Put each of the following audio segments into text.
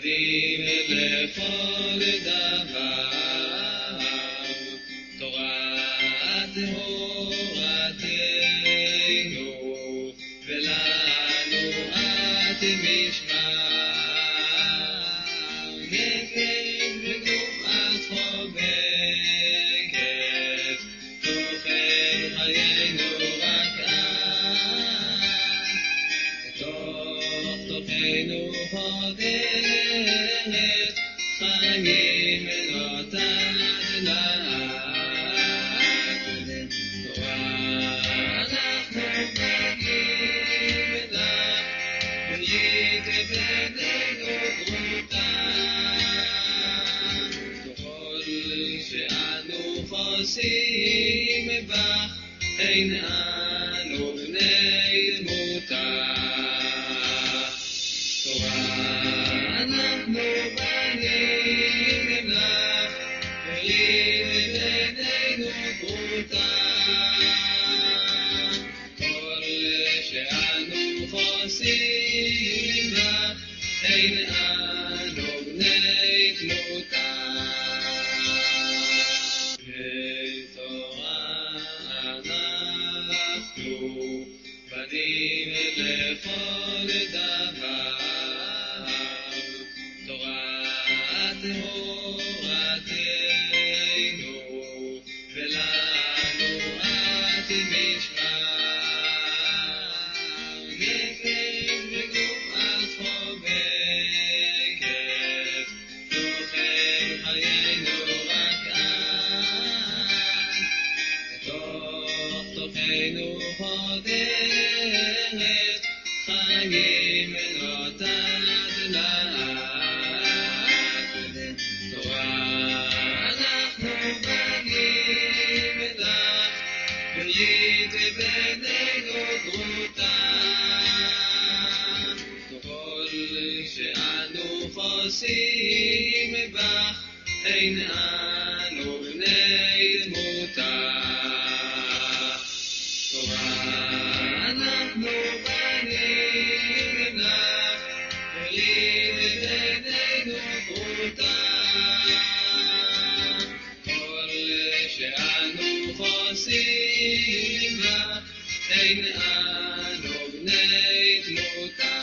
עבדים לכל דבר, תורת הורתנו, ולנו את משמר, נפש וגוף את חובקת, תוכן חיינו רק את, בתוך תוכנו חודרת, חיים ונותן לעד, תורה אנחנו בנים לך, ברית בינינו דרותה, ככל שאנו חוסים בך, אין אנו בני דמותה. תורה אנחנו בנים לך, ברית בינינו דרותה, כל שאנו חוסים בך, אין אנו בני דמותה. בתורה אנחנו בנים לכל דבר, תורת הורתנו, ולנו את משמר, נפש וגוף את חובקת, תוכן חיינו רק את, בתוך תוכנו חודרת, חיים ונותן לעד, תורה אנחנו בנים לך, ברית בינינו דרותה, ככל שאנו חוסים בך, אין אנו בני דמותה. תורה אנחנו בנים לך, ברית בינינו דרותה, כל שאנו חוסים בך, אין אנו בני דמותה.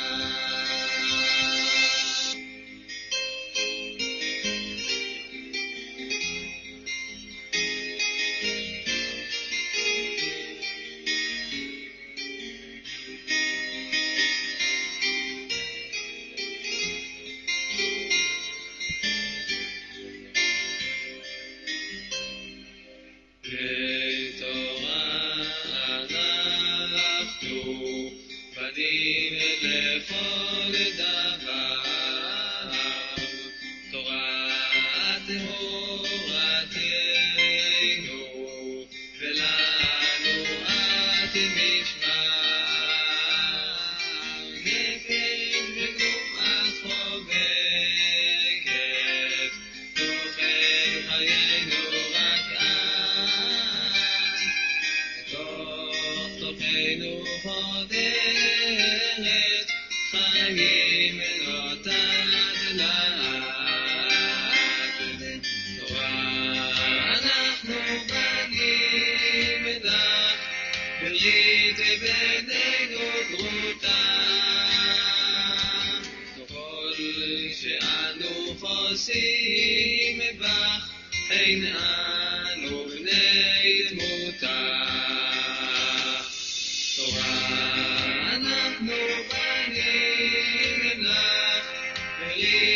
בתורה אנחנו בנים לכל דבר, תורת הורתנו, ולנו את משמר, נפש וגוף את חובקת, תוכן חיינו רק את, בתוך תוכנו חודרת, חיים ונותן לעד, תורה אנחנו בנים לך, ברית בינינו דרותה, ככל שאנו חוסים בך, אין אנו בני דמותה. תורה אנחנו בנים לך, ברית